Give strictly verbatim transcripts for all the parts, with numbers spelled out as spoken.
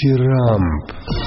Дифирамб.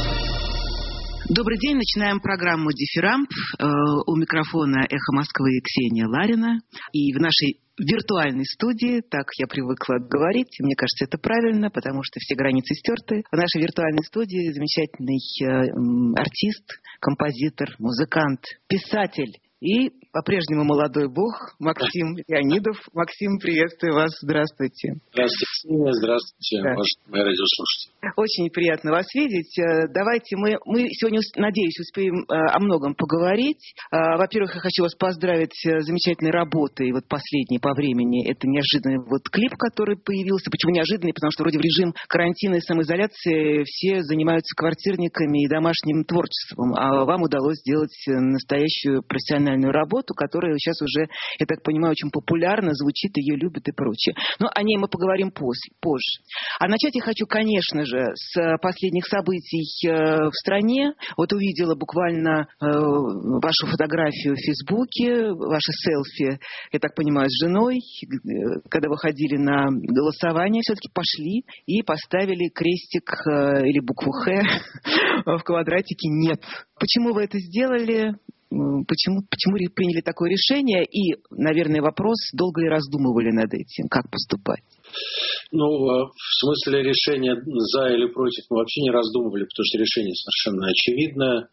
Добрый день, начинаем программу «Дифирамб». У микрофона «Эхо Москвы» Ксения Ларина. И в нашей виртуальной студии, так я привыкла говорить, мне кажется, это правильно, потому что все границы стерты. В нашей виртуальной студии замечательный э, артист, композитор, музыкант, писатель и по-прежнему молодой бог Максим Леонидов. Максим, приветствую вас, здравствуйте. Здравствуйте, Ксения, здравствуйте, да. Мои радиослушатели. Очень приятно вас видеть. Давайте мы, мы сегодня, надеюсь, успеем о многом поговорить. Во-первых, я хочу вас поздравить с замечательной работой, вот последней по времени. Это неожиданный вот клип, который появился. Почему неожиданный? Потому что вроде в режим карантина и самоизоляции все занимаются квартирниками и домашним творчеством, а вам удалось сделать настоящую профессиональную работу, которая сейчас уже, я так понимаю, очень популярна, звучит, ее любят и прочее. Но о ней мы поговорим позже. А начать я хочу, конечно же, с последних событий в стране. Вот увидела буквально вашу фотографию в Фейсбуке, ваши селфи, я так понимаю, с женой, когда вы ходили на голосование, все-таки пошли и поставили крестик или букву «Х» в квадратике «Нет». Почему вы это сделали? Почему, почему приняли такое решение? И, наверное, вопрос, долго ли раздумывали над этим, как поступать? Ну, в смысле решения за или против мы вообще не раздумывали, потому что решение совершенно очевидное.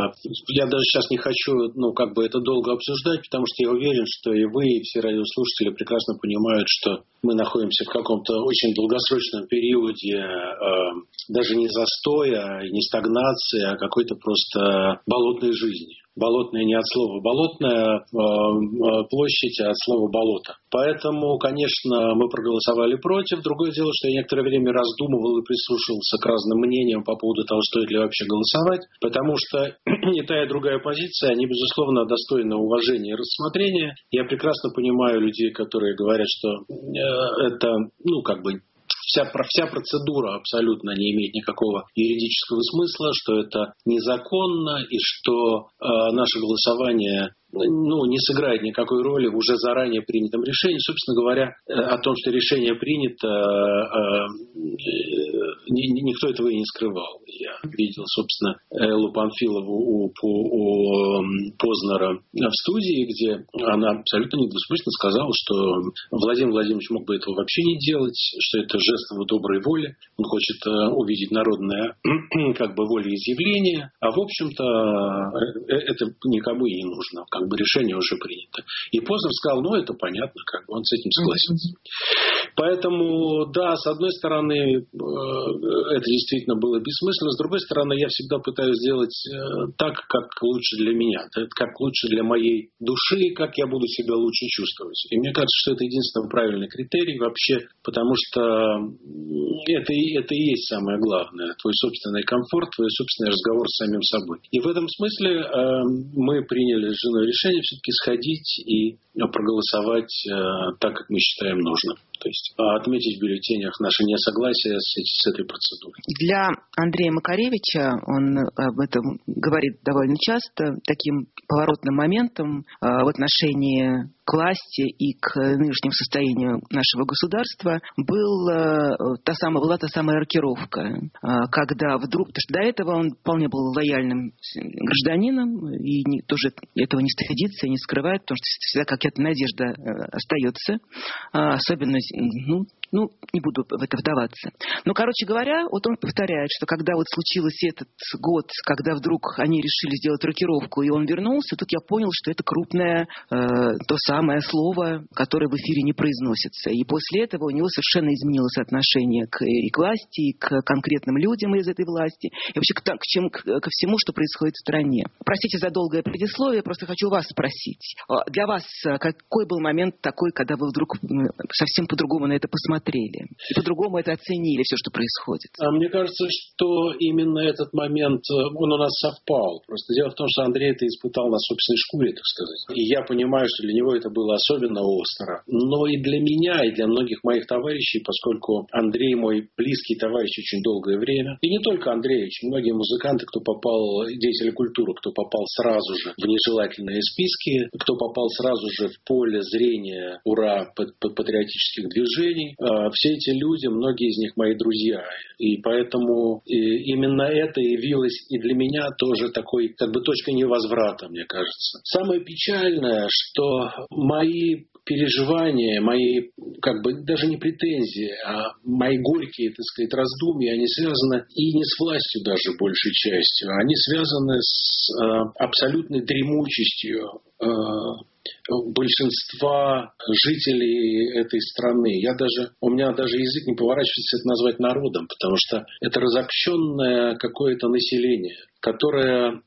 Я даже сейчас не хочу, ну, как бы это долго обсуждать, потому что я уверен, что и вы, и все радиослушатели прекрасно понимают, что мы находимся в каком-то очень долгосрочном периоде даже не застоя, не стагнации, а какой-то просто болотной жизни. Болотная не от слова болотная а площадь, а от слова болото. Поэтому, конечно, мы проголосовали против. Другое дело, что я некоторое время раздумывал и прислушивался к разным мнениям по поводу того, стоит ли вообще голосовать, потому что и та, и другая позиция, они, безусловно, достойны уважения и рассмотрения. Я прекрасно понимаю людей, которые говорят, что это, ну, как бы, Вся, вся процедура абсолютно не имеет никакого юридического смысла, что это незаконно и что э, наше голосование ну, не сыграет никакой роли в уже заранее принятом решении. Собственно говоря, э, о том, что решение принято, э, э, ни, никто этого и не скрывал. Я видел, собственно, Эллу Памфилову у, у, у Познера в студии, где она абсолютно недвусмысленно сказала, что Владимир Владимирович мог бы этого вообще не делать, что это жест его доброй воли. Он хочет э, увидеть народное как бы волеизъявление, а в общем-то э, это никому и не нужно. Как бы решение уже принято. И Познер сказал, ну это понятно, как бы он с этим согласился. Поэтому, да, с одной стороны, э, это действительно было бессмысленно, с другой стороны, я всегда пытаюсь сделать э, так, как лучше для меня, как лучше для моей души, как я буду себя лучше чувствовать. И мне кажется, что это единственный правильный критерий вообще, потому что это, это и есть самое главное. Твой собственный комфорт, твой собственный разговор с самим собой. И в этом смысле э, мы приняли с женой решение все-таки сходить и проголосовать э, так, как мы считаем нужным. То есть отметить в бюллетенях наше несогласие с, с этой процедурой. Для Андрея Макаревича, он об этом говорит довольно часто, таким поворотным моментом э, в отношении к власти и к нынешнему состоянию нашего государства был, э, та самая, была та самая рокировка, э, когда вдруг, потому что до этого он вполне был лояльным гражданином и не, тоже этого не стыдится и не скрывает, потому что всегда какая-то надежда э, остается, э, особенно Ну, ну, не буду в это вдаваться. Но, короче говоря, вот он повторяет, что когда вот случился этот год, когда вдруг они решили сделать рокировку, и он вернулся, тут я понял, что это крупное, э, то самое слово, которое в эфире не произносится. И после этого у него совершенно изменилось отношение к, и к власти, и к конкретным людям из этой власти, и вообще к, к, чем, к, ко всему, что происходит в стране. Простите за долгое предисловие, просто хочу вас спросить. Для вас какой был момент такой, когда вы вдруг совсем по-другому на это посмотрели? И по-другому это оценили, все, что происходит. А мне кажется, что именно этот момент, он у нас совпал. Просто дело в том, что Андрей это испытал на собственной шкуре, так сказать. И я понимаю, что для него это было особенно остро. Но и для меня, и для многих моих товарищей, поскольку Андрей мой близкий товарищ очень долгое время. И не только Андрей, очень многие музыканты, кто попал, деятели культуры, кто попал сразу же в нежелательные списки, кто попал сразу же в поле зрения, ура, патриотических движений. все эти люди, многие из них мои друзья. И поэтому и именно это явилось и для меня тоже такой, как бы, точкой невозврата, мне кажется. Самое печальное, что мои переживания, мои, как бы, даже не претензии, а мои горькие, так сказать, раздумья, они связаны и не с властью даже большей частью, они связаны с э, абсолютной дремучестью э, большинства жителей этой страны. Я даже, у меня даже язык не поворачивается это назвать народом, потому что это разобщенное какое-то население, которое,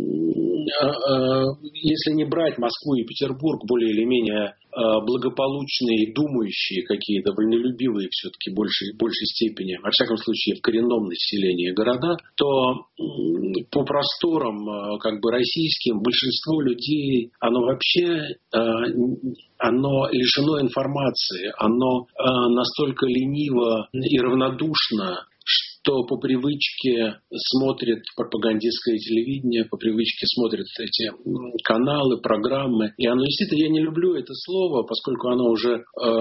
если не брать Москву и Петербург, более или менее благополучные, думающие какие-то, вольнолюбивые все-таки в большей, большей степени, во всяком случае в коренном населении города, то по просторам, как бы, российским большинство людей, оно вообще оно лишено информации, оно настолько лениво и равнодушно, что по привычке смотрит пропагандистское телевидение, по привычке смотрит эти каналы, программы. И оно действительно, я не люблю это слово, поскольку оно уже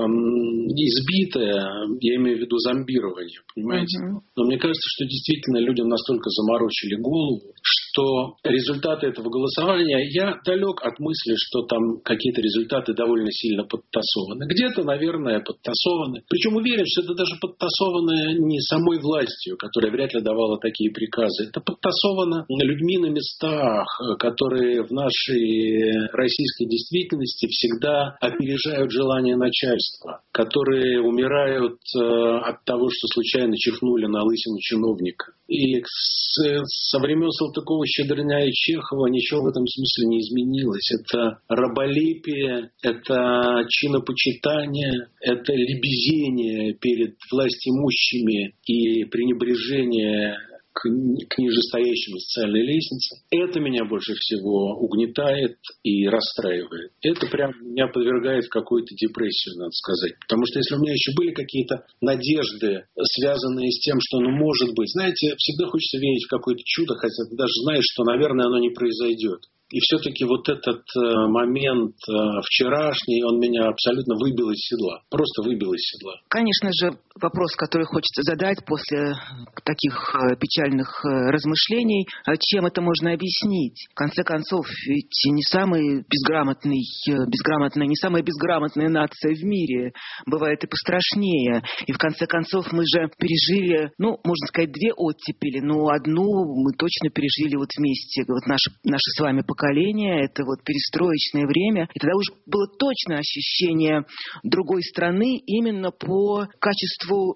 эм, избитое, я имею в виду зомбирование, понимаете? Uh-huh. Но мне кажется, что действительно людям настолько заморочили голову, что результаты этого голосования, я далек от мысли, что там какие-то результаты довольно сильно подтасованы. Где-то, наверное, подтасованы. Причем уверен, что это даже подтасовано не самой властью, которая вряд ли давала такие приказы. Это подтасовано людьми на местах, которые в нашей российской действительности всегда опережают желание начальства, которые умирают от того, что случайно чихнули на лысину чиновника. И с, со времен Салтыкова-Щедрина и Чехова ничего в этом смысле не изменилось. Это раболепие, это чинопочитание, это лебезение перед властимущими и пренебрежение к, к нижестоящим социальной лестнице. Это меня больше всего угнетает и расстраивает. Это прям меня подвергает в какую-то депрессию, надо сказать. Потому что если у меня еще были какие-то надежды, связанные с тем, что, ну, может быть, знаете, всегда хочется верить в какое-то чудо, хотя ты даже знаешь, что, наверное, оно не произойдет. И все-таки вот этот э, момент э, вчерашний, он меня абсолютно выбил из седла. Просто выбил из седла. Конечно же, вопрос, который хочется задать после таких э, печальных э, размышлений, э, чем это можно объяснить? В конце концов, ведь не самый безграмотный, э, безграмотная, не самая безграмотная нация в мире. Бывает и пострашнее. И в конце концов мы же пережили, ну, можно сказать, две оттепели. Но одну мы точно пережили вот вместе. Вот наше, наше с вами поколение. Поколение, это вот перестроечное время. И тогда уже было точно ощущение другой страны именно по качеству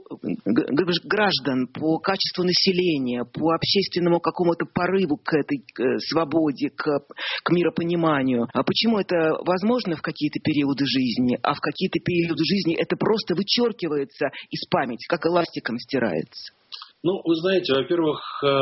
граждан, по качеству населения, по общественному какому-то порыву к этой к свободе, к, к миропониманию. А почему это возможно в какие-то периоды жизни, а в какие-то периоды жизни это просто вычеркивается из памяти, как эластиком стирается? Ну, вы знаете, во-первых,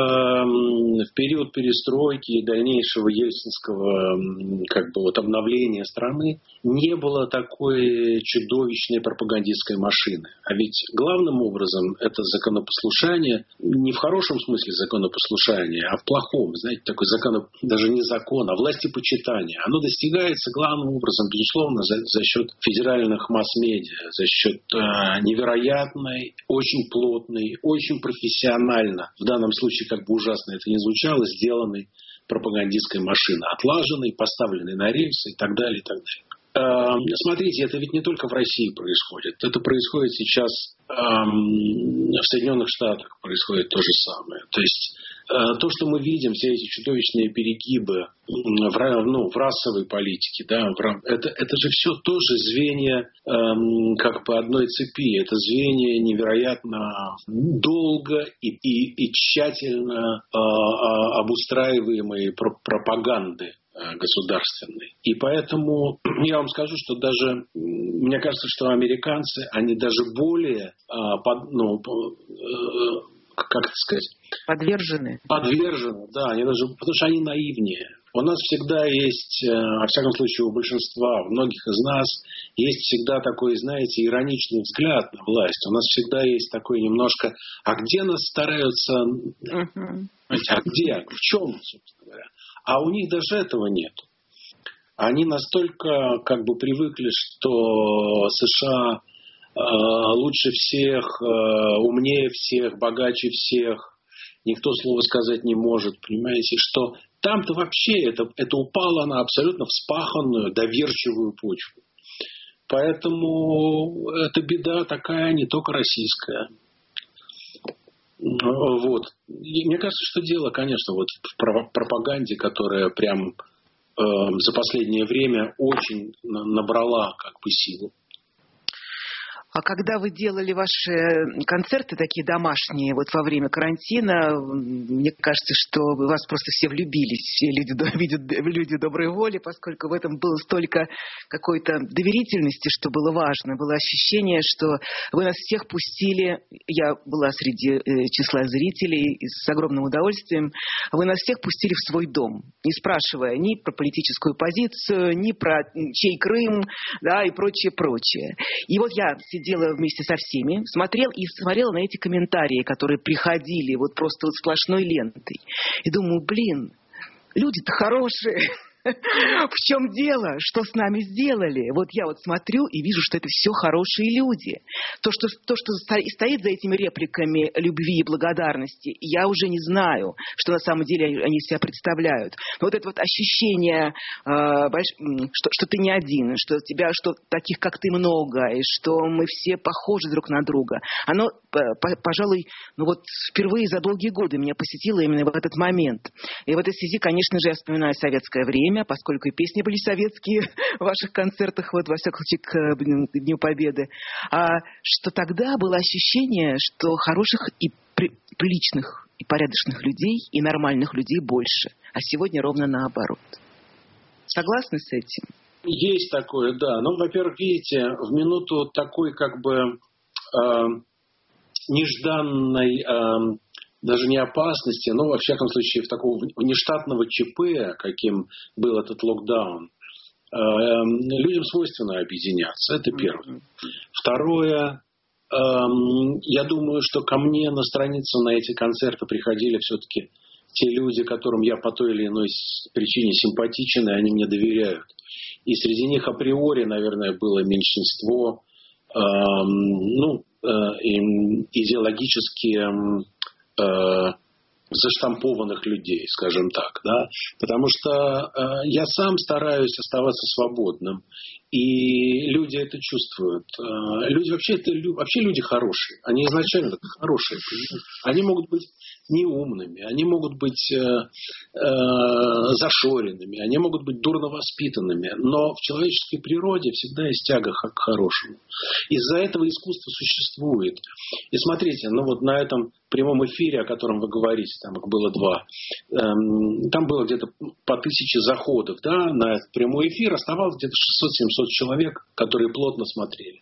в период перестройки и дальнейшего ельцинского, как бы, вот обновления страны не было такой чудовищной пропагандистской машины. А ведь главным образом это законопослушание, не в хорошем смысле законопослушание, а в плохом, знаете, такой закон, даже не закон, а властепочитание. Оно достигается главным образом, безусловно, за, за счет федеральных масс-медиа, за счет э, невероятной, очень плотной, очень профессиональной, профессионально, в данном случае, как бы ужасно это ни звучало, сделанной пропагандистской машины, отлаженной, поставленной на рельсы и так далее, и так далее. Э, смотрите, это ведь не только в России происходит. Это происходит сейчас э, в Соединенных Штатах, происходит то же самое. То есть э, то, что мы видим, все эти чудовищные перегибы в, ну, в расовой политике, да, в, это, это же все тоже звенья э, как по одной цепи. Это звенья невероятно долго и, и, и тщательно э, обустраиваемые пропаганды государственной. И поэтому я вам скажу, что даже, мне кажется, что американцы, они даже более, под, ну, как это сказать? Подвержены. Подвержены, да, они даже, потому что они наивнее. У нас всегда есть, во всяком случае у большинства, у многих из нас, есть всегда такой, знаете, ироничный взгляд на власть. У нас всегда есть такой немножко, а где нас стараются, uh-huh. а где, в чем, собственно говоря. А у них даже этого нет. Они настолько как бы привыкли, что США лучше всех, умнее всех, богаче всех. Никто слова сказать не может, понимаете, что там-то вообще это, это упало на абсолютно вспаханную, доверчивую почву. Поэтому это беда такая не только российская. Вот. И мне кажется, что дело, конечно, вот в пропаганде, которая прям э, за последнее время очень набрала как бы силу. А когда вы делали ваши концерты такие домашние вот во время карантина, мне кажется, что в вас просто все влюбились, все люди, видят, люди доброй воли, поскольку в этом было столько какой-то доверительности, что было важно. Было ощущение, что вы нас всех пустили, я была среди числа зрителей с огромным удовольствием, вы нас всех пустили в свой дом, не спрашивая ни про политическую позицию, ни про чей Крым, да, и прочее, прочее. И вот я сидела вместе со всеми, смотрел и смотрела на эти комментарии, которые приходили вот просто вот сплошной лентой. И думаю, блин, люди-то хорошие. В чем дело? Что с нами сделали? Вот я вот смотрю и вижу, что это все хорошие люди. То, что, то, что стоит за этими репликами любви и благодарности, я уже не знаю, что на самом деле они себя представляют. Но вот это вот ощущение, э, что, что ты не один, что тебя, что таких, как ты, много, и что мы все похожи друг на друга, оно, пожалуй, ну вот впервые за долгие годы меня посетило именно в этот момент. И в этой связи, конечно же, я вспоминаю советское время, поскольку и песни были советские в ваших концертах, вот, во всяком случае, к Дню Победы, а что тогда было ощущение, что хороших и при, приличных, и порядочных людей, и нормальных людей больше, а сегодня ровно наоборот. Согласны с этим? Есть такое, да. Ну, во-первых, видите, в минуту такой как бы э, нежданной... Э, даже не опасности, но, во всяком случае, в такого внештатного ЧП, каким был этот локдаун, э, людям свойственно объединяться. Это первое. Второе, э, я думаю, что ко мне на страницу на эти концерты приходили все-таки те люди, которым я по той или иной причине симпатичен, и они мне доверяют. И среди них априори, наверное, было меньшинство э, ну, э, идеологически... заштампованных людей, скажем так, да, потому что э, я сам стараюсь оставаться свободным, и люди это чувствуют. Э, люди вообще, это, вообще люди хорошие, они изначально хорошие, они могут быть неумными, они могут быть э, э, зашоренными, они могут быть дурно воспитанными, но в человеческой природе всегда есть тяга к хорошему. Из-за этого искусство существует. И смотрите, ну вот на этом прямом эфире, о котором вы говорите, там их было два, эм, там было где-то по тысяче заходов, да, на этот прямой эфир, оставалось где-то шестьсот-семьсот человек, которые плотно смотрели.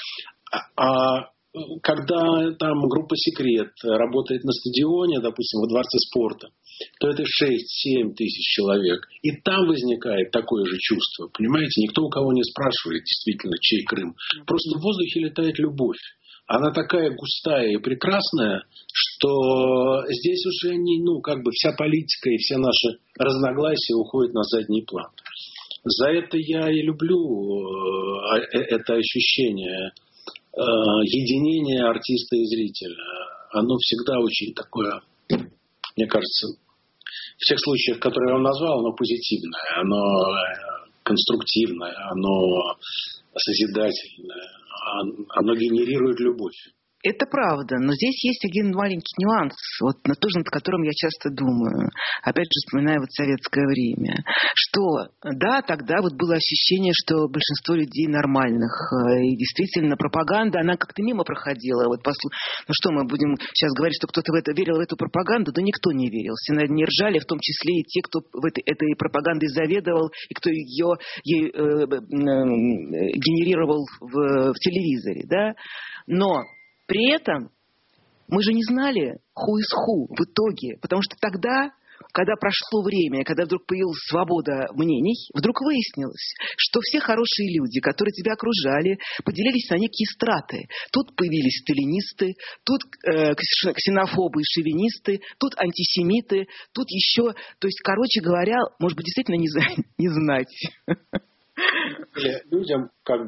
А, а когда там группа «Секрет» работает на стадионе, допустим, во Дворце спорта, то это шесть-семь тысяч человек. И там возникает такое же чувство. Понимаете, никто у кого не спрашивает действительно, чей Крым. Просто в воздухе летает любовь. Она такая густая и прекрасная, что здесь уже не, ну, как бы вся политика и все наши разногласия уходят на задний план. За это я и люблю это ощущение единения артиста и зрителя. Оно всегда очень такое, мне кажется, в тех случаях, которые я вам назвал, оно позитивное, оно конструктивное, оно созидательное, оно генерирует любовь. Это правда, но здесь есть один маленький нюанс, вот тоже над которым я часто думаю, опять же вспоминая вот советское время, что да, тогда вот было ощущение, что большинство людей нормальных, и действительно пропаганда, она как-то мимо проходила. Вот послу... Ну что, мы будем сейчас говорить, что кто-то в это верил, в эту пропаганду? Да никто не верил, все над ней ржали, в том числе и те, кто в этой, этой пропагандой заведовал, и кто ее, ее э, э, генерировал в, в телевизоре, да, но при этом мы же не знали who is who в итоге, потому что тогда, когда прошло время, когда вдруг появилась свобода мнений, вдруг выяснилось, что все хорошие люди, которые тебя окружали, поделились на некие страты. Тут появились сталинисты, тут э, ксенофобы и шовинисты, тут антисемиты, тут еще, то есть, короче говоря, может быть, действительно не, не знать. Людям как бы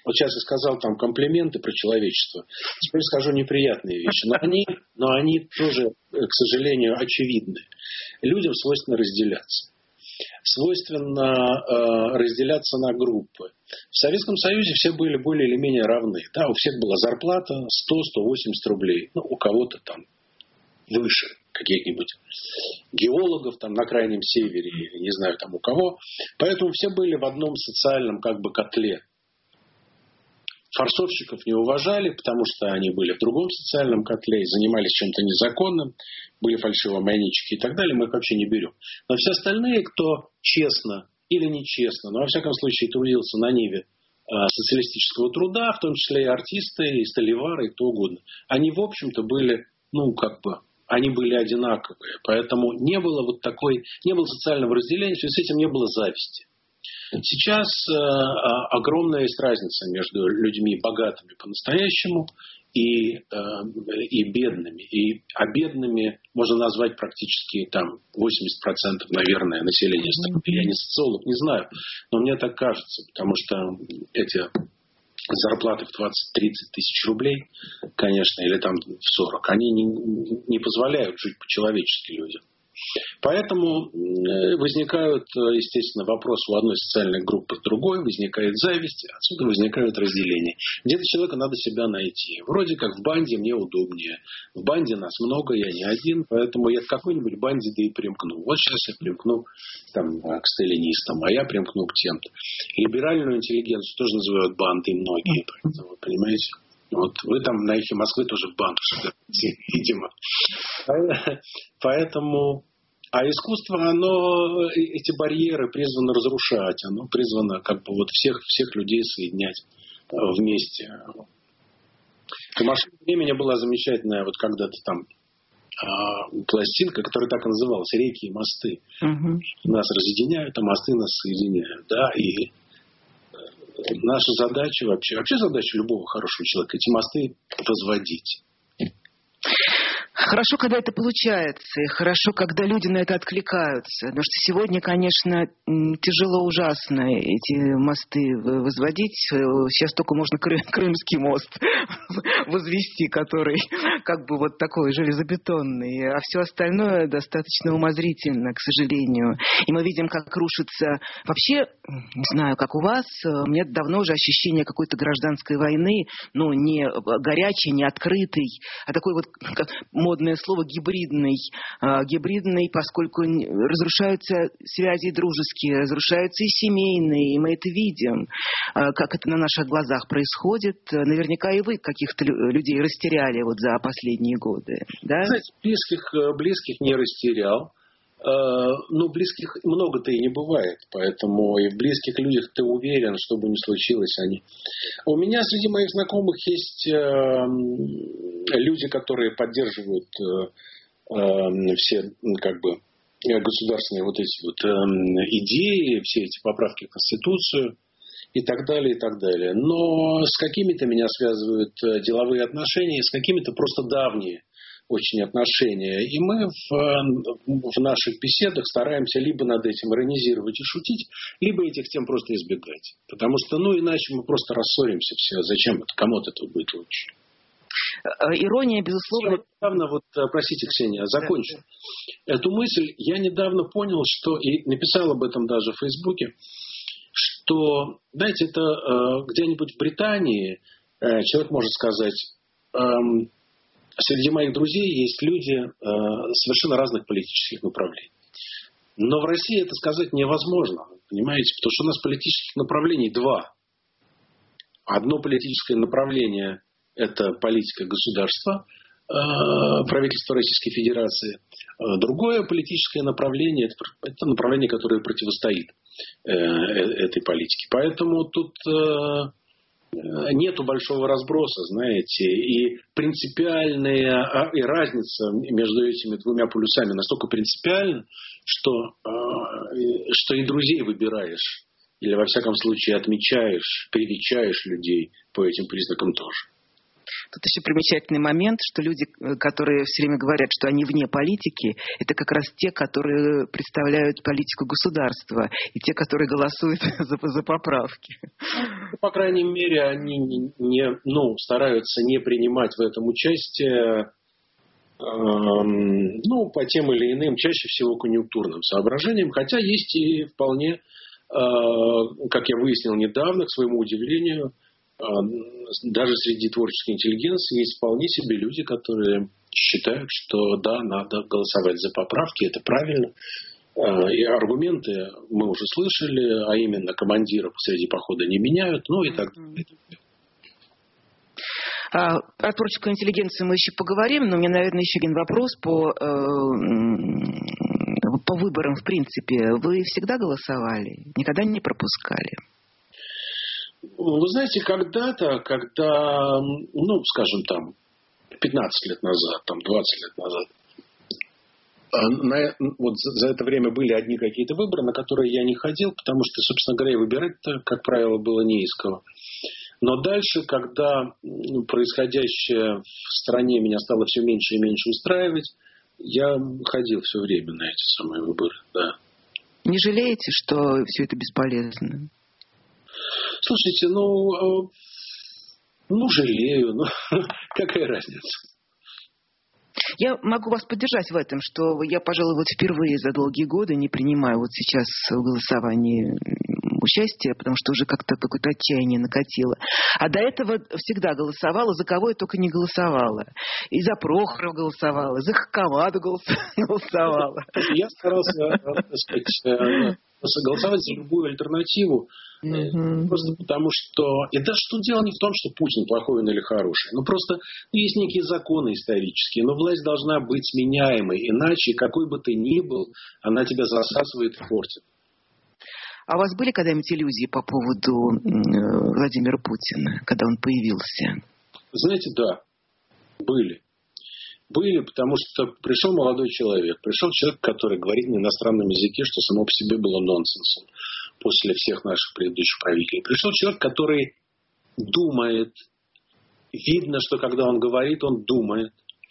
Вот сейчас я сказал там комплименты про человечество. Теперь скажу неприятные вещи. Но они, но они тоже, к сожалению, очевидны. Людям свойственно разделяться. Свойственно э, разделяться на группы. В Советском Союзе все были более или менее равны. Да, у всех была зарплата сто - сто восемьдесят рублей. Ну, у кого-то там выше каких-нибудь геологов там на Крайнем Севере, или не знаю там у кого. Поэтому все были в одном социальном как бы котле. Форцовщиков не уважали, потому что они были в другом социальном котле и занимались чем-то незаконным, были фальшивомонетчики и так далее, мы их вообще не берем. Но все остальные, кто честно или нечестно, но во всяком случае трудился на ниве социалистического труда, в том числе и артисты, и столевары, и кто угодно, они, в общем-то, были, ну, как бы, они были одинаковые. Поэтому не было вот такой, не было социального разделения, в связи с этим не было зависти. Сейчас э, огромная есть разница между людьми богатыми по-настоящему и, э, и бедными. И, а бедными можно назвать практически там восемьдесят процентов, наверное, населения страны. Я не социолог, не знаю, но мне так кажется, потому что эти зарплаты в двадцать-тридцать тысяч рублей, конечно, или там в сорок, они не, не позволяют жить по-человечески людям. Поэтому возникают, естественно, вопросы у одной социальной группы с другой, возникает зависть, отсюда возникают разделения. Где-то человека надо себя найти. Вроде как в банде мне удобнее. В банде нас много, я не один, поэтому я к какой-нибудь банде да и примкну. Вот сейчас я примкну там, к сталинистам, а я примкну к тем-то. Либеральную интеллигенцию тоже называют бандой многие, поэтому, понимаете? Вот вы там на «Эхе Москвы» тоже в банду собираете, видимо. Поэтому... А искусство, оно эти барьеры призвано разрушать. Оно призвано как бы вот всех, всех людей соединять вместе. «В машине времени» была замечательная вот когда-то там э, пластинка, которая так и называлась «Реки и мосты». Угу. Нас разъединяют, а мосты нас соединяют. Да, и наша задача вообще, вообще задача любого хорошего человека эти мосты возводить. Хорошо, когда это получается, и хорошо, когда люди на это откликаются. Потому что сегодня, конечно, тяжело ужасно эти мосты возводить. Сейчас только можно Крымский мост возвести, который как бы вот такой железобетонный. А все остальное достаточно умозрительно, к сожалению. И мы видим, как рушится... Вообще, не знаю, как у вас, у меня давно уже ощущение какой-то гражданской войны, ну, не горячей, не открытой, а такой вот... модное слово гибридный. А, гибридный, поскольку разрушаются связи дружеские, разрушаются и семейные, и мы это видим, а, как это на наших глазах происходит. Наверняка и вы каких-то людей растеряли вот за последние годы. Да? Знаете, близких, близких не растерял. Но близких много-то и не бывает. Поэтому и в близких людях ты уверен, что бы ни случилось, они... У меня среди моих знакомых есть люди, которые поддерживают все как бы государственные вот эти вот идеи, все эти поправки в Конституцию и так далее, и так далее. Но с какими-то меня связывают деловые отношения, с какими-то просто давние очень отношения. И мы в, в наших беседах стараемся либо над этим иронизировать и шутить, либо этих тем просто избегать. Потому что, ну, иначе мы просто рассоримся все. Зачем это? Кому от этого будет лучше? Ирония, безусловно... Я недавно, вот, простите, Ксения, закончу. Да. Эту мысль я недавно понял, что, и написал об этом даже в Фейсбуке, что, знаете, это э, где-нибудь в Британии э, человек может сказать... Э, Среди моих друзей есть люди э, совершенно разных политических направлений. Но в России это сказать невозможно, понимаете, потому что у нас политических направлений два. Одно политическое направление – это политика государства, э, правительства Российской Федерации. Другое политическое направление – это направление, которое противостоит э, этой политике. Поэтому тут... Э, нету большого разброса, знаете, и принципиальная и разница между этими двумя полюсами настолько принципиальна, что, что и друзей выбираешь, или во всяком случае отмечаешь, привечаешь людей по этим признакам тоже. Тут еще примечательный момент, что люди, которые все время говорят, что они вне политики, это как раз те, которые представляют политику государства, и те, которые голосуют за, за поправки. По крайней мере, они не, ну, стараются не принимать в этом участие, эм, ну, по тем или иным, чаще всего конъюнктурным соображениям, хотя есть и вполне, э, как я выяснил недавно, к своему удивлению, даже среди творческой интеллигенции есть вполне себе люди, которые считают, что да, надо голосовать за поправки, это правильно. И аргументы мы уже слышали, а именно командиров среди похода не меняют, ну и так далее. А, про творческую интеллигенцию мы еще поговорим, но у меня, наверное, еще один вопрос по, э, по выборам в принципе. Вы всегда голосовали? Никогда не пропускали? Вы знаете, когда-то, когда, ну, скажем, там, пятнадцать лет назад, там, двадцать лет назад, на, вот за, за это время были одни какие-то выборы, на которые я не ходил, потому что, собственно говоря, выбирать-то, как правило, было не из кого. Но дальше, когда ну, происходящее в стране меня стало все меньше и меньше устраивать, я ходил все время на эти самые выборы, да. Не жалеете, что все это бесполезно? Слушайте, ну, ну жалею, ну, какая разница? Я могу вас поддержать в этом, что я, пожалуй, вот впервые за долгие годы не принимаю вот сейчас в голосовании участие, потому что уже как-то какое-то отчаяние накатило. А до этого всегда голосовала, за кого я только не голосовала. И за Прохорова голосовала, за Хакамаду голосовала. Я старался, так сказать, голосовать за любую альтернативу, mm-hmm. просто потому что... И даже что дело не в том, что Путин плохой он или хороший. Ну, просто ну, есть некие законы исторические, но власть должна быть сменяемой, иначе, какой бы ты ни был, она тебя засасывает и портит. А у вас были когда-нибудь иллюзии по поводу Владимира Путина, когда он появился? Знаете, да, были. Были, потому что пришел молодой человек, пришел человек, который говорит на иностранном языке, что само по себе было нонсенсом после всех наших предыдущих правителей. Пришел человек, который думает, видно, что когда он говорит, он думает.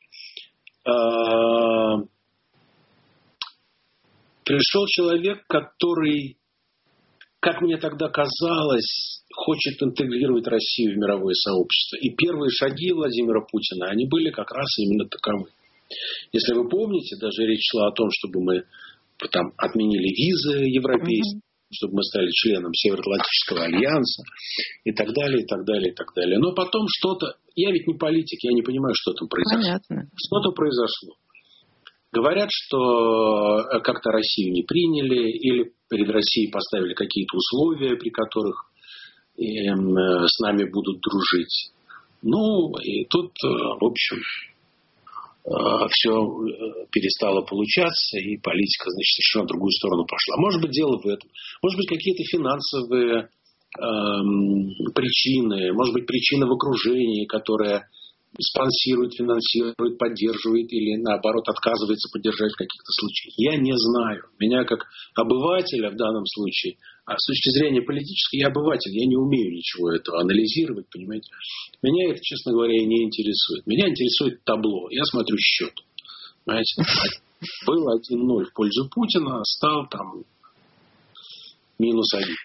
Пришел человек, который, как мне тогда казалось, хочет интегрировать Россию в мировое сообщество. И первые шаги Владимира Путина, они были как раз именно таковы. Если вы помните, даже речь шла о том, чтобы мы там отменили визы европейские, mm-hmm. чтобы мы стали членом Североатлантического альянса и так далее, и так далее, и так далее. Но потом что-то... Я ведь не политик, я не понимаю, что там произошло. Понятно. Что-то произошло. Говорят, что как-то Россию не приняли или перед Россией поставили какие-то условия, при которых с нами будут дружить. Ну, и тут, в общем, все перестало получаться, и политика, значит, совершенно в другую сторону пошла. Может быть, дело в этом. Может быть, какие-то финансовые э, причины, может быть, причина в окружении, которая спонсирует, финансирует, поддерживает или, наоборот, отказывается поддержать в каких-то случаях. Я не знаю. Меня как обывателя в данном случае, а с точки зрения политической, я обыватель, я не умею ничего этого анализировать, понимаете. Меня это, честно говоря, не интересует. Меня интересует табло. Я смотрю счет. Понимаете? Был один ноль в пользу Путина, стал там минус один.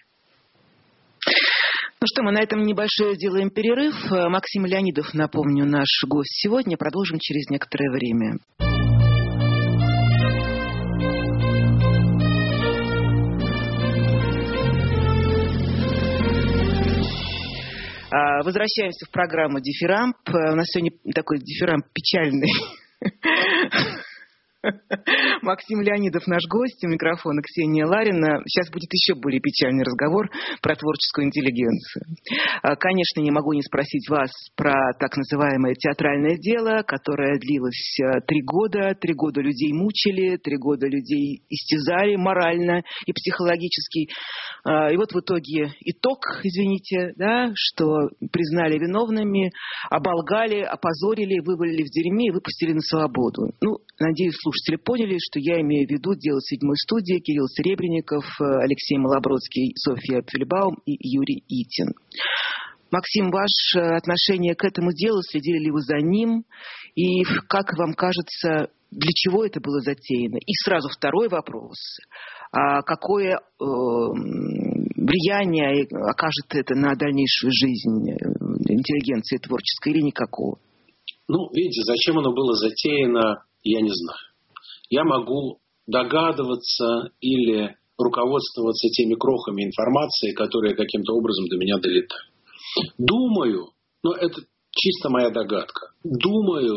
Ну что, мы на этом небольшой сделаем перерыв. Максим Леонидов, напомню, наш гость сегодня. Продолжим через некоторое время. Возвращаемся в программу «Дифирамб». У нас сегодня такой дифирамб печальный. Максим Леонидов наш гость, у микрофона Ксения Ларина. Сейчас будет еще более печальный разговор про творческую интеллигенцию. Конечно, не могу не спросить вас про так называемое театральное дело, которое длилось три года. Три года людей мучили, три года людей истязали морально и психологически. И вот в итоге итог, извините, да, что признали виновными, оболгали, опозорили, вывалили в дерьме и выпустили на свободу. Ну, надеюсь, слушатели поняли, что я имею в виду дело седьмой студии, Кирилл Серебренников, Алексей Малобродский, Софья Пфельбаум и Юрий Итин. Максим, ваше отношение к этому делу, следили ли вы за ним? И как вам кажется, для чего это было затеяно? И сразу второй вопрос. А какое э, влияние окажет это на дальнейшую жизнь интеллигенции творческой или никакого? Ну, видите, зачем оно было затеяно, я не знаю. Я могу догадываться или руководствоваться теми крохами информации, которые каким-то образом до меня долетают. Думаю, но это чисто моя догадка, думаю,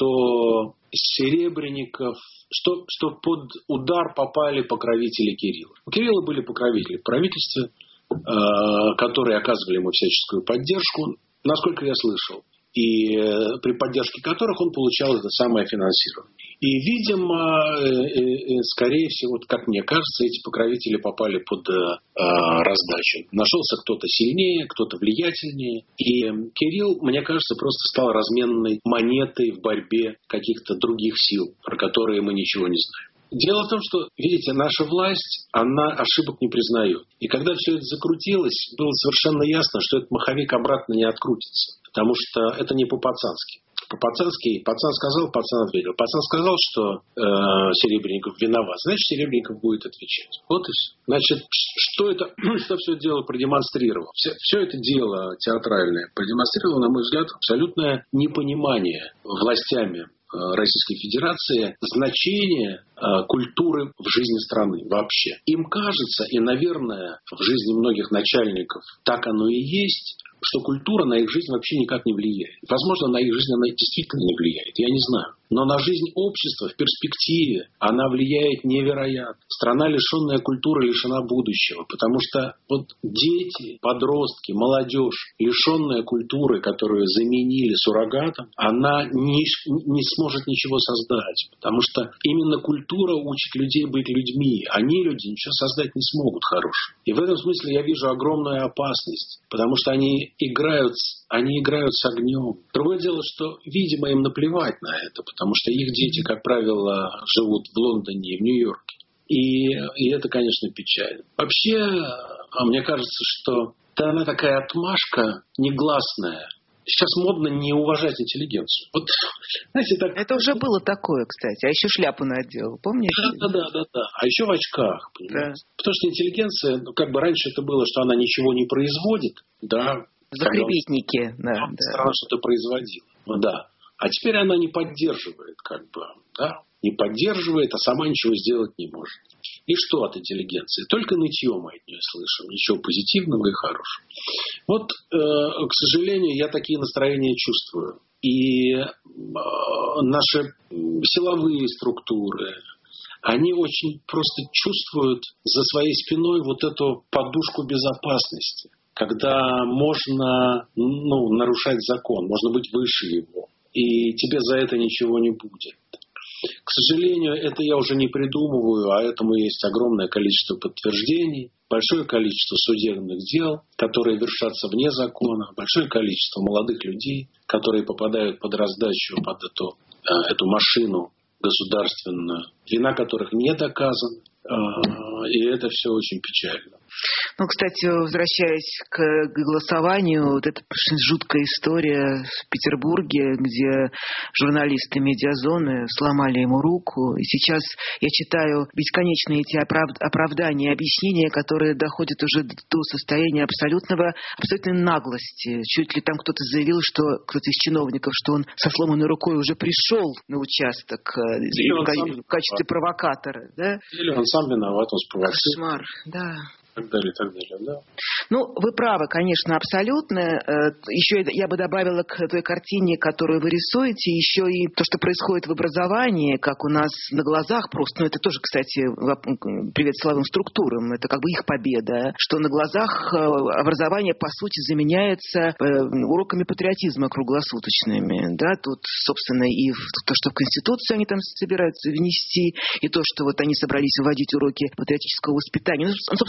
что Серебренников, что, что под удар попали покровители Кирилла. У Кирилла были покровители в правительстве, э, которые оказывали ему всяческую поддержку, насколько я слышал, и э, при поддержке которых он получал это самое финансирование. И, видимо, э, э, скорее всего, как мне кажется, эти покровители попали под э, раздачу. Нашелся кто-то сильнее, кто-то влиятельнее. И Кирилл, мне кажется, просто стал разменной монетой в борьбе каких-то других сил, про которые мы ничего не знаем. Дело в том, что, видите, наша власть, она ошибок не признает. И когда все это закрутилось, было совершенно ясно, что этот маховик обратно не открутится. Потому что это не по-пацански. По-пацански, пацан сказал, пацан ответил. Пацан сказал, что э, Серебренников виноват. Значит, Серебренников будет отвечать. Вот и все. Значит, что это, что все это дело продемонстрировало? Все, все это дело театральное продемонстрировало, на мой взгляд, абсолютное непонимание властями Российской Федерации значение э, культуры в жизни страны вообще. Им кажется, и, наверное, в жизни многих начальников так оно и есть, что культура на их жизнь вообще никак не влияет. Возможно, на их жизнь она действительно не влияет, я не знаю. Но на жизнь общества в перспективе она влияет невероятно. Страна, лишенная культуры, лишена будущего. Потому что вот дети, подростки, молодежь, лишенная культуры, которую заменили суррогатом, она не, не сможет ничего создать. Потому что именно культура учит людей быть людьми. Они, люди, ничего создать не смогут хорошего. И в этом смысле я вижу огромную опасность. Потому что они играют, они играют с огнем. Другое дело, что, видимо, им наплевать на это. Потому что их дети, как правило, живут в Лондоне и в Нью-Йорке. И, и это, конечно, печально. Вообще, мне кажется, что да, она такая отмашка негласная. Сейчас модно не уважать интеллигенцию. Вот, знаете, так... Это уже было такое, кстати. А еще шляпу надел, помните? Да, да, да, да. А еще в очках, понимаете? Да. Потому что интеллигенция, ну, как бы раньше это было, что она ничего не производит, да. Захлебетники, да. Страна что-то производила, да. А теперь она не поддерживает, как бы, да, не поддерживает, а сама ничего сделать не может. И что от интеллигенции? Только нытье мы от нее слышим, ничего позитивного и хорошего. Вот, э, к сожалению, я такие настроения чувствую. И э, наши силовые структуры, они очень просто чувствуют за своей спиной вот эту подушку безопасности, когда можно, ну, нарушать закон, можно быть выше его. И тебе за это ничего не будет. К сожалению, это я уже не придумываю, а этому есть огромное количество подтверждений, большое количество судебных дел, которые вершатся вне закона, большое количество молодых людей, которые попадают под раздачу, под эту, эту машину государственную, вина которых не доказана. И это все очень печально. Ну, кстати, возвращаясь к голосованию, вот эта жуткая история в Петербурге, где журналисты медиазоны сломали ему руку. И сейчас я читаю бесконечные эти оправ... оправдания, объяснения, которые доходят уже до состояния абсолютного, абсолютной наглости. Чуть ли там кто-то заявил, что кто-то из чиновников, что он со сломанной рукой уже пришел на участок в качестве провокатора. Да? Или он сам виноват, он спровоцировал. Кошмар, да. Так далее, так далее, да. Ну, вы правы, конечно, абсолютно. Еще я бы добавила к той картине, которую вы рисуете, еще и то, что происходит в образовании, как у нас на глазах просто, ну, это тоже, кстати, привет силовым структурам, это как бы их победа, что на глазах образование, по сути, заменяется уроками патриотизма круглосуточными, да, тут, собственно, и то, что в Конституцию они там собираются внести, и то, что вот они собрались вводить уроки патриотического воспитания. Ну, собственно, они уже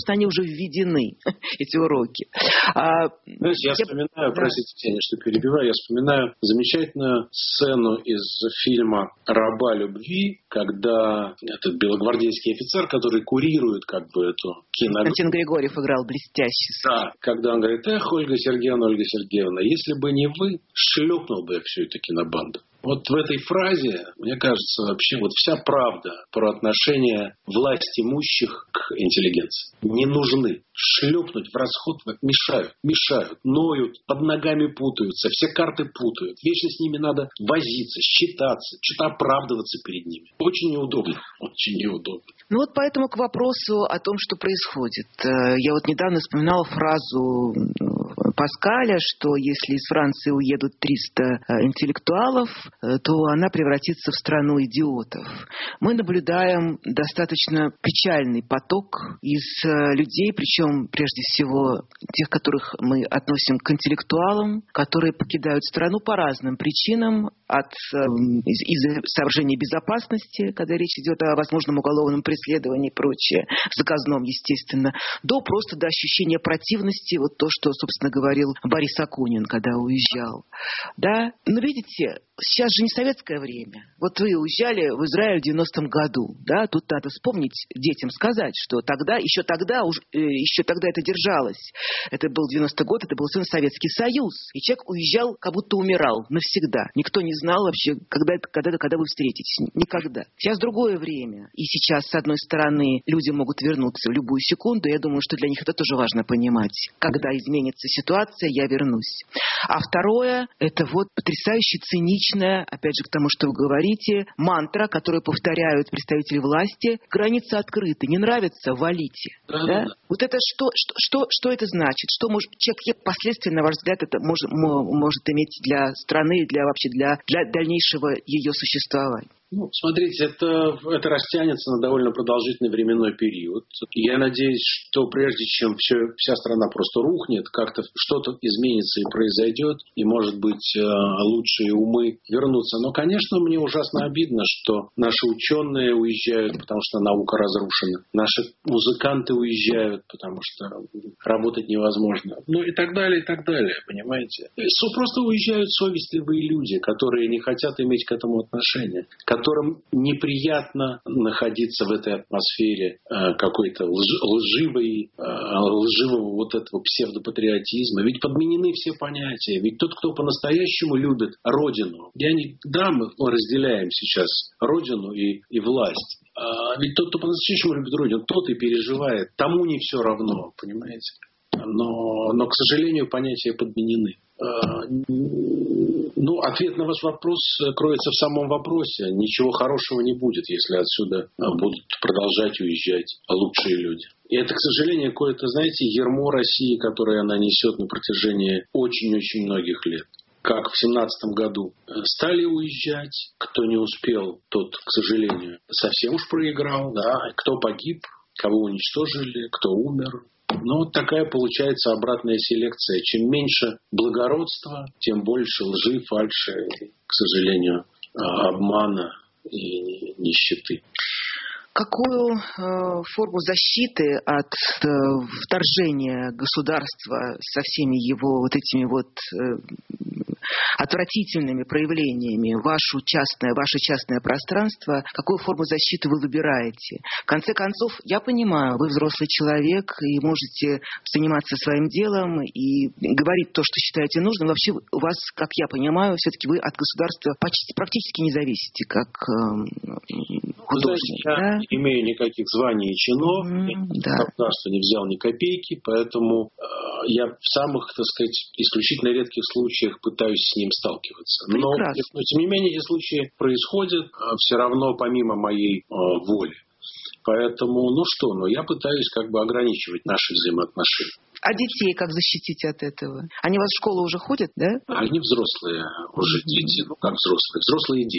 уже введены, эти уроки. А, Знаете, я, я вспоминаю, да. простите, Ксения, что перебиваю, я вспоминаю замечательную сцену из фильма «Раба любви», когда этот белогвардейский офицер, который курирует как бы эту кино... Константин Григорьев играл блестяще. Да, когда он говорит: эх, Ольга Сергеевна, Ольга Сергеевна, если бы не вы, шлепнул бы я всю эту кинобанду. Вот в этой фразе, мне кажется, вообще вот вся правда про отношение власть имущих к интеллигенции. Не нужны. Шлепнуть в расход мешают, мешают, ноют, под ногами путаются, все карты путают. Вечно с ними надо возиться, считаться, что-то оправдываться перед ними. Очень неудобно, очень неудобно. Ну вот поэтому к вопросу о том, что происходит. Я вот недавно вспоминала фразу Паскаля, что если из Франции уедут триста интеллектуалов, то она превратится в страну идиотов. Мы наблюдаем достаточно печальный поток из людей, причем прежде всего тех, которых мы относим к интеллектуалам, которые покидают страну по разным причинам, от, из, из соображений безопасности, когда речь идет о возможном уголовном преследовании и прочее, заказном, естественно, до просто до ощущения противности, вот то, что, собственно, говорил Борис Акунин, когда уезжал. Да? Но видите, сейчас же не советское время. Вот вы уезжали в Израиль в девяностом году, да, тут надо вспомнить, детям сказать, что тогда, еще тогда, уж, э, еще тогда это держалось. Это был девяностый год, это был Советский Союз. И человек уезжал, как будто умирал навсегда. Никто не знал вообще, когда, когда, когда вы встретитесь. Никогда. Сейчас другое время. И сейчас, с одной стороны, люди могут вернуться в любую секунду. Я думаю, что для них это тоже важно понимать. Когда изменится ситуация, я вернусь. А второе, это вот потрясающе циничная, опять же, к тому, что вы говорите, мантра, которую повторяют представители власти: границы открыты, не нравится — валите. Да? Да? Вот это что, что, что, что это значит? Что может, какие последствия, на ваш взгляд, это может, может иметь для страны и для, вообще для, для дальнейшего ее существования? Ну, смотрите, это, это растянется на довольно продолжительный временной период. Я надеюсь, что прежде чем все, вся страна просто рухнет, как-то что-то изменится и произойдет, и, может быть, лучшие умы вернутся. Но, конечно, мне ужасно обидно, что наши ученые уезжают, потому что наука разрушена. Наши музыканты уезжают, потому что работать невозможно. Ну и так далее, и так далее, понимаете. Просто уезжают совестливые люди, которые не хотят иметь к этому отношения, которым неприятно находиться в этой атмосфере э, какой-то лж, лживой, э, лживого вот этого псевдопатриотизма. Ведь подменены все понятия. Ведь тот, кто по-настоящему любит Родину, я не, да, мы разделяем сейчас Родину и, и власть. А ведь тот, кто по-настоящему любит Родину, тот и переживает. Тому не все равно, понимаете? Но, но, к сожалению, понятия подменены. Ну, ответ на ваш вопрос кроется в самом вопросе. Ничего хорошего не будет, если отсюда будут продолжать уезжать лучшие люди. И это, к сожалению, какое-то, знаете, ярмо России, которое она несет на протяжении очень-очень многих лет. Как в семнадцатом году стали уезжать, кто не успел, тот, к сожалению, совсем уж проиграл. Да? Кто погиб, кого уничтожили, кто умер. Ну, вот такая получается обратная селекция. Чем меньше благородства, тем больше лжи, фальши, к сожалению, обмана и нищеты. Какую э, форму защиты от э, вторжения государства со всеми его вот этими вот э, отвратительными проявлениями вашу частное, ваше частное пространство, какую форму защиты вы выбираете? В конце концов, я понимаю, вы взрослый человек и можете заниматься своим делом и говорить то, что считаете нужным. Вообще у вас, как я понимаю, все-таки вы от государства почти, практически не зависите, как э, художник. Знаете, да? Не имею никаких званий и чинов, mm, да. Государство не взял ни копейки, поэтому э, я в самых, так сказать, исключительно редких случаях пытаюсь с ним сталкиваться. Но, но тем не менее, эти случаи происходят э, все равно помимо моей э, воли. Поэтому, ну что, ну я пытаюсь как бы ограничивать наши взаимоотношения. А детей как защитить от этого? Они у вас в школу уже ходят, да? Они взрослые уже дети, ну как взрослые, взрослые дети.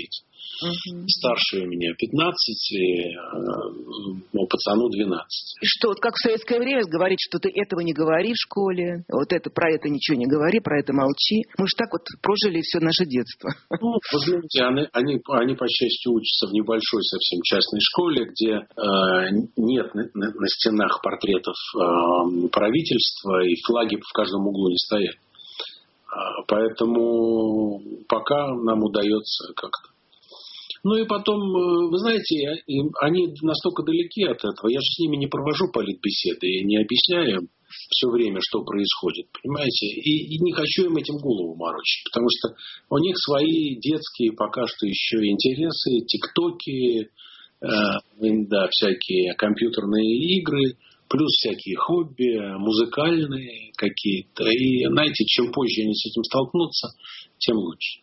Угу. Старший у меня пятнадцать, и ну, пацану двенадцать. И что, вот как в советское время говорить, что ты этого не говори в школе, вот это про это ничего не говори, про это молчи. Мы же так вот прожили все наше детство. Ну, вы знаете, они, они, они по счастью учатся в небольшой совсем частной школе, где э, нет на, на, на стенах портретов э, правительства, и флаги в каждом углу не стоят. Э, поэтому пока нам удается как-то. Ну и потом, вы знаете, они настолько далеки от этого. Я же с ними не провожу политбеседы и не объясняю все время, что происходит, понимаете? И, и не хочу им этим голову морочить, потому что у них свои детские пока что еще интересы, тиктоки, э, да, всякие компьютерные игры, плюс всякие хобби, музыкальные какие-то. И, знаете, чем позже они с этим столкнутся, тем лучше.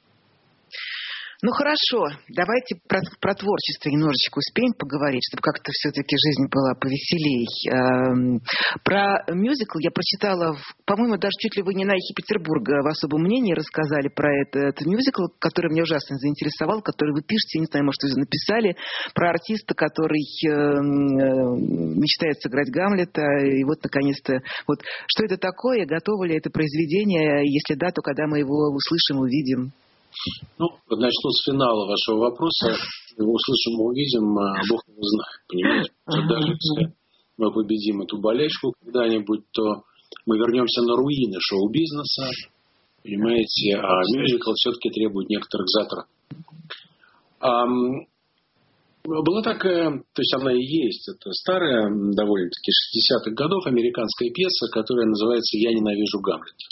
Ну хорошо, давайте про, про творчество немножечко успеем поговорить, чтобы как-то все-таки жизнь была повеселей. Эм, про мюзикл я прочитала, в, по-моему, даже чуть ли вы не на «Эхе Петербурга» в особом мнении рассказали про этот мюзикл, который меня ужасно заинтересовал, который вы пишете, я не знаю, может, вы написали, про артиста, который э, мечтает сыграть Гамлета, и вот, наконец-то, вот, что это такое, готово ли это произведение, если да, то когда мы его услышим, увидим? Ну, начну с финала вашего вопроса. Услышим, увидим, Бог его знает. Понимаете? Даже если мы победим эту болячку когда-нибудь, то мы вернемся на руины шоу-бизнеса. Понимаете? А мюзикл все-таки требует некоторых затрат. А, была такая, то есть она и есть, это старая, довольно-таки шестидесятых годов американская пьеса, которая называется «Я ненавижу Гамлета».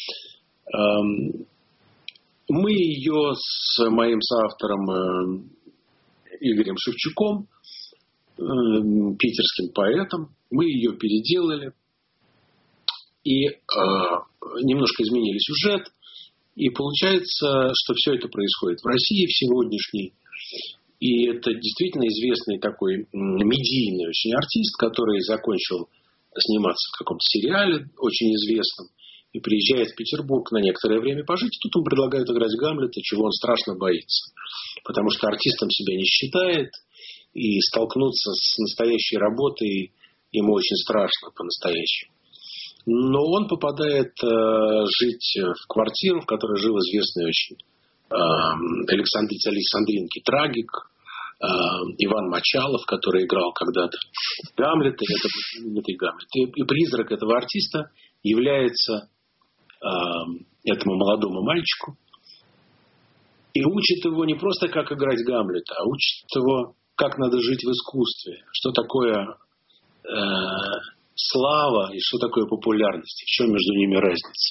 Мы ее с моим соавтором Игорем Шевчуком, питерским поэтом, мы ее переделали и э, немножко изменили сюжет. И получается, что все это происходит в России в сегодняшней. И это действительно известный такой медийный очень артист, который закончил сниматься в каком-то сериале очень известном. И приезжает в Петербург на некоторое время пожить, и тут ему предлагают играть Гамлета, чего он страшно боится. Потому что артистом себя не считает, и столкнуться с настоящей работой ему очень страшно по-настоящему. Но он попадает э, жить в квартиру, в которой жил известный очень э, Александр Александринский трагик, э, Иван Мочалов, который играл когда-то Гамлета, и это был знаменитый Гамлет. И, и призрак этого артиста является этому молодому мальчику и учит его не просто как играть Гамлета, а учит его, как надо жить в искусстве, что такое э, слава и что такое популярность, в чем между ними разница.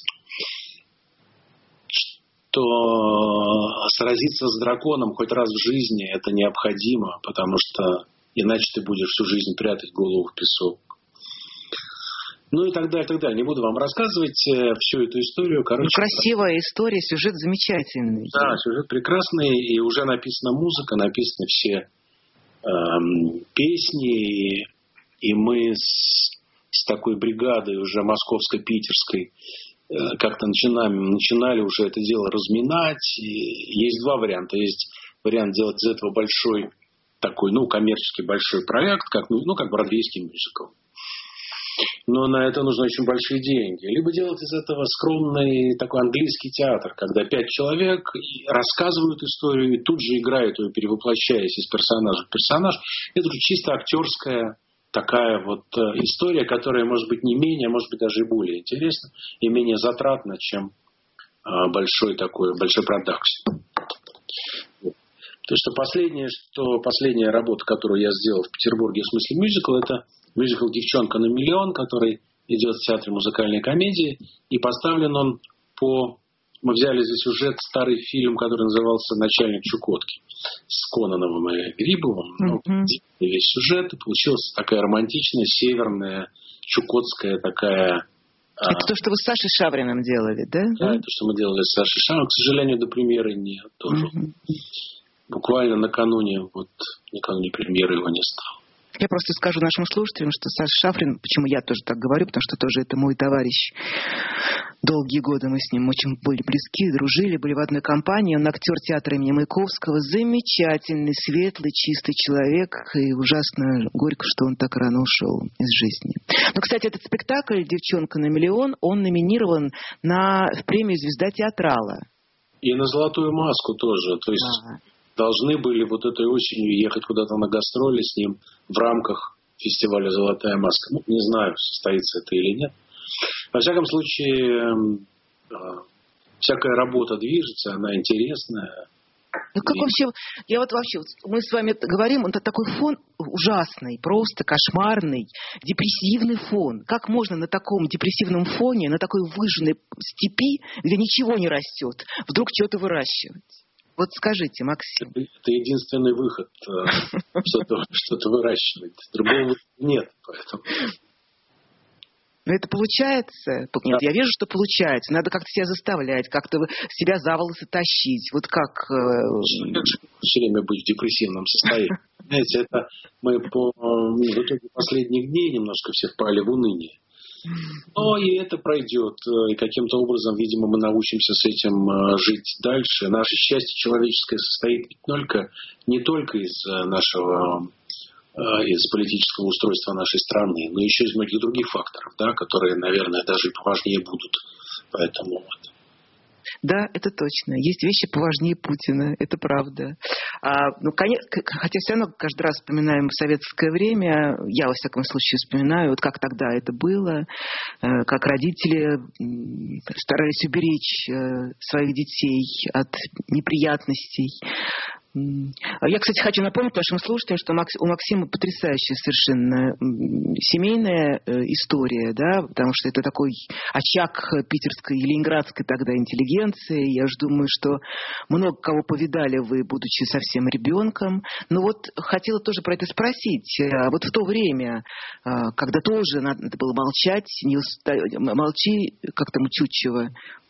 Что сразиться с драконом хоть раз в жизни это необходимо, потому что иначе ты будешь всю жизнь прятать голову в песок. Ну и так далее, так далее. Не буду вам рассказывать э, всю эту историю. Короче, ну, красивая история, сюжет замечательный. Да, сюжет прекрасный, и уже написана музыка, написаны все эм, песни, и, и мы с, с такой бригадой уже московско-питерской э, как-то начинали, начинали уже это дело разминать. И есть два варианта. Есть вариант делать из этого большой, такой, ну, коммерческий большой проект, как, ну, как бродвейский мюзикл. Но на это нужны очень большие деньги. Либо делать из этого скромный такой английский театр, когда пять человек рассказывают историю и тут же играют ее, перевоплощаясь из персонажа в персонаж. Это уже чисто актерская такая вот история, которая может быть не менее, может быть даже и более интересна, и менее затратна, чем большой такой, большой продакшн. То, что последнее, что последняя работа, которую я сделал в Петербурге в смысле мюзикл, это мюзикл «Девчонка на миллион», который идет в театре музыкальной комедии. И поставлен он по... Мы взяли за сюжет старый фильм, который назывался «Начальник Чукотки» с Кононовым и Грибовым. Mm-hmm. Весь сюжет. И получилась такая романтичная, северная, чукотская такая... Это а... то, что вы с Сашей Шавриным делали, да? Да, это что мы делали с Сашей Шавриным. К сожалению, до премьеры нет тоже. Mm-hmm. Буквально накануне, вот, накануне премьеры его не стало. Я просто скажу нашим слушателям, что Саша Шафрин, почему я тоже так говорю, потому что тоже это мой товарищ Долгие годы мы с ним очень были близки, дружили, были в одной компании. Он актер театра имени Маяковского. Замечательный, светлый, чистый человек. И ужасно горько, что он так рано ушел из жизни. Но, кстати, этот спектакль «Девчонка на миллион», он номинирован на премию «Звезда театрала». И на «Золотую маску» тоже. То есть а-а. должны были вот этой осенью ехать куда-то на гастроли с ним в рамках фестиваля «Золотая маска». Ну, не знаю, состоится это или нет. Во всяком случае, всякая работа движется, она интересная. Ну как вообще, я вот вообще, мы с вами говорим, это такой фон ужасный, просто кошмарный, депрессивный фон. Как можно на таком депрессивном фоне, на такой выжженной степи, где ничего не растет, вдруг что-то выращивать? Вот скажите, Максим. Это, это единственный выход, что-то, что-то выращивать. Другого нет, поэтому... Но это получается? Нет, я вижу, что получается. Надо как-то себя заставлять, как-то себя за волосы тащить. Вот как... Как же все время быть в депрессивном состоянии? Знаете, это мы по, в итоге последних дней немножко все впали в уныние. Но и это пройдет. И каким-то образом, видимо, мы научимся с этим жить дальше. Наше счастье человеческое состоит не только, не только из нашего... из политического устройства нашей страны, но еще из многих других факторов, да, которые, наверное, даже поважнее будут. Поэтому вот. Да, это точно. Есть вещи поважнее Путина, это правда. А, ну, конечно, хотя все равно каждый раз вспоминаем советское время, я, во всяком случае, вспоминаю, вот как тогда это было, как родители старались уберечь своих детей от неприятностей. Я, кстати, хочу напомнить нашим слушателям, что у Максима потрясающая совершенно семейная история, да, потому что это такой очаг питерской и ленинградской тогда интеллигенции. Я же думаю, что много кого повидали вы, будучи совсем ребенком. Но вот хотела тоже про это спросить. Вот в то время, когда тоже надо было молчать, не уста... молчи, как там Чучева,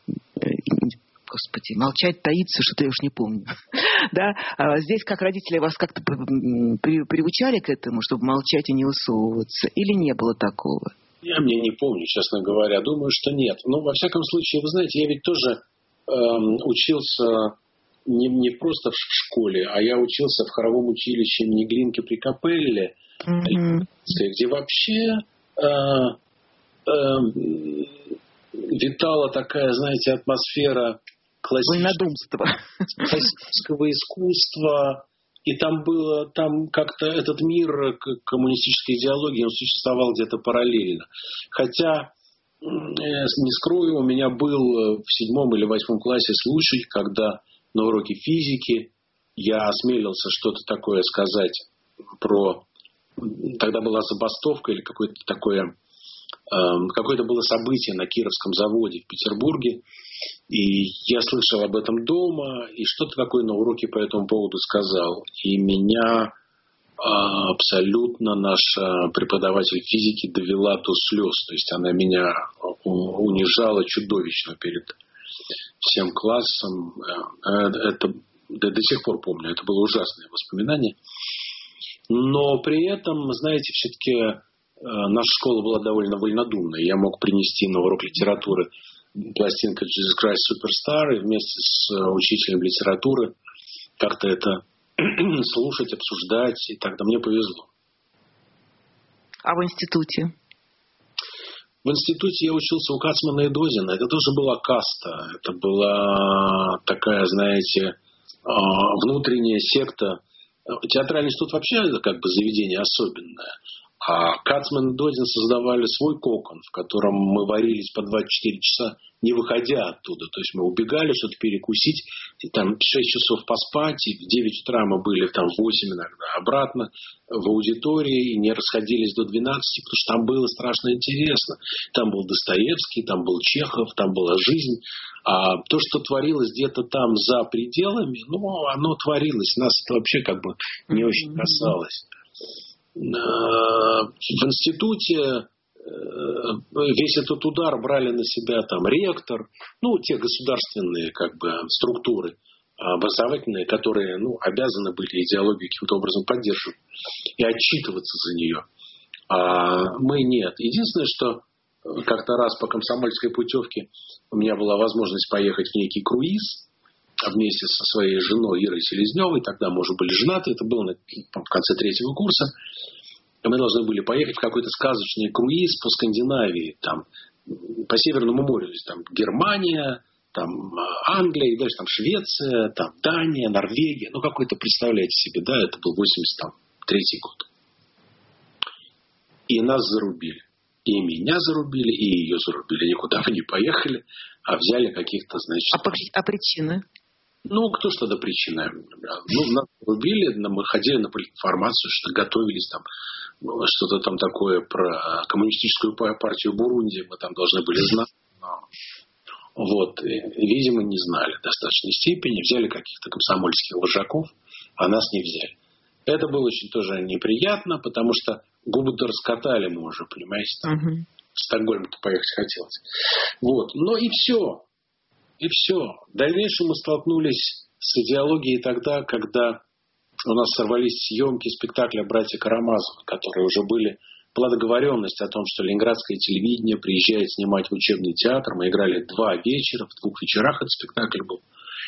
Господи, молчать, таиться, что-то я уж не помню. Да? А здесь как родители вас как-то приучали к этому, чтобы молчать и не высовываться? Или не было такого? Я мне не помню, честно говоря. Думаю, что нет. Но, во всяком случае, вы знаете, я ведь тоже эм, учился не, не просто в школе, а я учился в хоровом училище имени Глинки при Капелле, mm-hmm. где вообще... Э, э, витала такая, знаете, атмосфера классического, классического искусства. И там было, там как-то этот мир коммунистической идеологии, он существовал где-то параллельно. Хотя, не скрою, у меня был в седьмом или восьмом классе случай, когда на уроке физики я осмелился что-то такое сказать про... Тогда была забастовка или какое-то такое... Какое-то было событие на Кировском заводе в Петербурге, и я слышал об этом дома, и что-то такое на уроке по этому поводу сказал. И меня абсолютно наша преподаватель физики довела до слез. То есть она меня унижала чудовищно перед всем классом. Это до, до сих пор помню, это было ужасное воспоминание. Но при этом, знаете, все-таки наша школа была довольно вольнодумная. Я мог принести на урок литературы пластинку Jesus Christ Superstar и вместе с учителем литературы как-то это слушать, обсуждать. И тогда мне повезло. А в институте? В институте я учился у Кацмана и Дозина. Это тоже была каста. Это была такая, знаете, внутренняя секта. Театральный институт вообще как бы заведение особенное. А Кацман и Дозин создавали свой кокон, в котором мы варились по двадцать четыре часа, не выходя оттуда. То есть мы убегали что-то перекусить, и там шесть часов поспать, и в девять утра мы были там в восемь иногда обратно в аудитории, и не расходились до двенадцати, потому что там было страшно интересно. Там был Достоевский, там был Чехов, там была жизнь. А то, что творилось где-то там за пределами, ну, оно творилось. Нас это вообще как бы не очень касалось. В институте весь этот удар брали на себя там ректор, ну, те государственные как бы структуры образовательные, которые, ну, обязаны были идеологию каким-то образом поддерживать и отчитываться за нее. А мы нет. Единственное, что как-то раз по комсомольской путевке у меня была возможность поехать в некий круиз вместе со своей женой Ирой Селезневой. Тогда мы уже были женаты, это было в конце третьего курса. И мы должны были поехать в какой-то сказочный круиз по Скандинавии, там, по Северному морю. То есть, там Германия, там Англия, и дальше там Швеция, там Дания, Норвегия. Ну, какой-то, представляете себе, да, это был восемьдесят третий год. И нас зарубили. И меня зарубили, и ее зарубили. Никуда мы не поехали, а взяли каких-то, значит... А, а причины? Ну, кто ж тогда причина? Ну, нас зарубили, мы ходили на политинформацию, что готовились там, что-то там такое про коммунистическую партию Бурунди, мы там должны были знать. Но... Вот, и, видимо, не знали в достаточной степени, взяли каких-то комсомольских вожаков, а нас не взяли. Это было очень тоже неприятно, потому что губы-то раскатали мы уже, понимаете, там, uh-huh. в Стокгольм-то поехать хотелось. Вот, но и все, и все. В дальнейшем мы столкнулись с идеологией тогда, когда у нас сорвались съемки спектакля «Братья Карамазовы», которые уже были... Была договоренность о том, что ленинградское телевидение приезжает снимать в учебный театр. Мы играли два вечера, в двух вечерах этот спектакль был.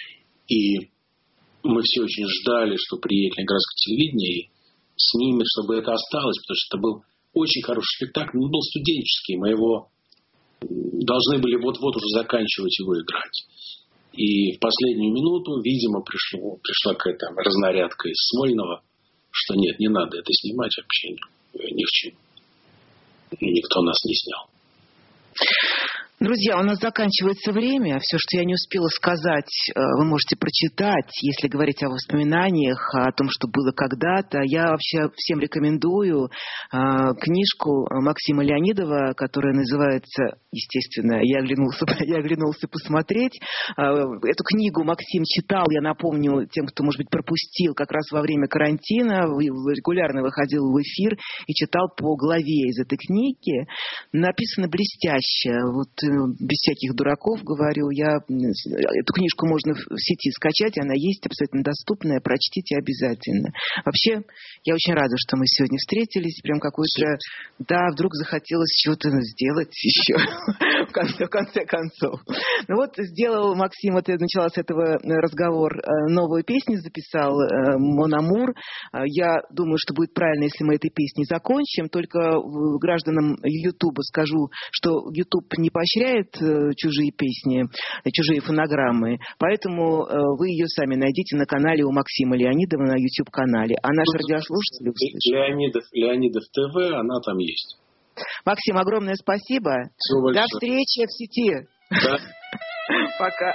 И мы все очень ждали, что приедет ленинградское телевидение и снимет, чтобы это осталось, потому что это был очень хороший спектакль. Он был студенческий, мы его должны были вот-вот уже заканчивать его играть. И в последнюю минуту, видимо, пришло, пришла какая-то разнарядка из Смольного, что нет, не надо это снимать вообще ни в чем. И никто нас не снял. Друзья, у нас заканчивается время. Все, что я не успела сказать, вы можете прочитать, если говорить о воспоминаниях, о том, что было когда-то. Я вообще всем рекомендую книжку Максима Леонидова, которая называется, естественно, «Я оглянулся, я оглянулся посмотреть». Эту книгу Максим читал, я напомню, тем, кто, может быть, пропустил, как раз во время карантина, регулярно выходил в эфир и читал по главе из этой книги. Написано блестяще. Вот без всяких дураков говорю, я эту книжку можно в сети скачать, она есть абсолютно доступная, прочтите обязательно. Вообще, я очень рада, что мы сегодня встретились, прям какой-то, да, вдруг захотелось чего-то сделать еще, в конце, в конце концов. Ну вот, сделал Максим, вот начала с этого разговор, новую песню записал, «Мон Амур». Я думаю, что будет правильно, если мы этой песней закончим, только гражданам Ютуба скажу, что Ютуб не поощряет чужие песни, чужие фонограммы. Поэтому вы ее сами найдите на канале у Максима Леонидова, на YouTube-канале. А наши радиослушатели услышат. Леонидов, Леонидов ТВ, она там есть. Максим, огромное спасибо. До встречи в сети. Да. Пока.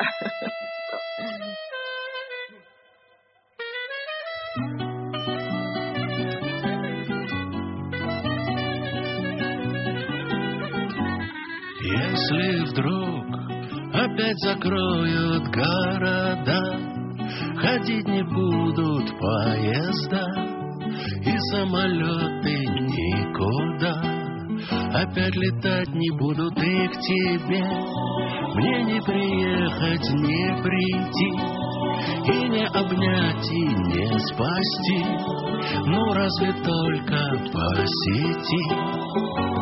Если вдруг опять закроют города, ходить не будут поезда и самолеты никуда, опять летать не будут и к тебе, мне не приехать, не прийти, и не обнять, и не спасти, ну разве только по сети.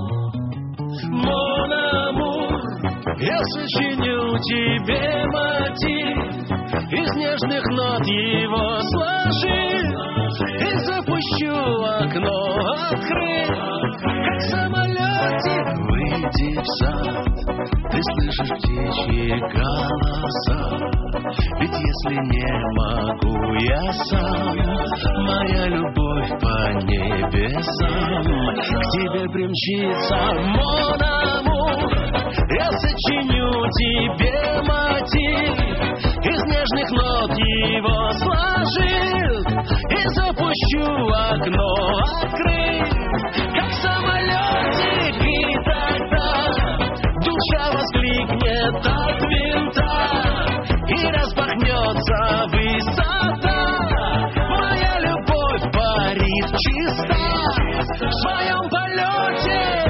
Мон Амур, я сочиню тебе мотив, из нежных нот его сложи, и запущу окно, открыть, как самолетик, выйди в сад, ты слышишь птичьи голоса, ведь если не могу я сам, моя любовь по небесам к тебе примчится. Мон Амур, я сочиню тебе мотив, из нежных нот его сложил, и запущу окно, открыть, как самолетик, и тогда душа воскликнет от винта, и распахнется высота, моя любовь парит чиста в своем полете.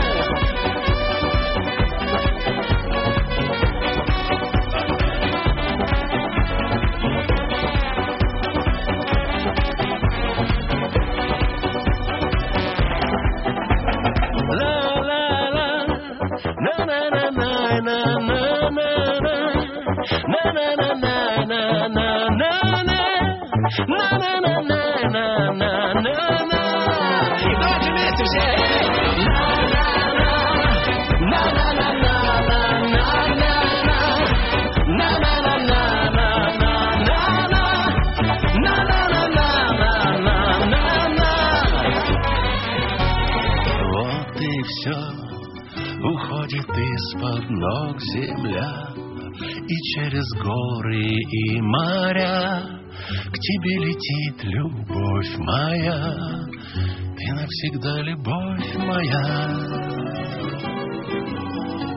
все уходит из-под ног земля, и через горы и моря к тебе летит любовь моя, ты навсегда любовь моя.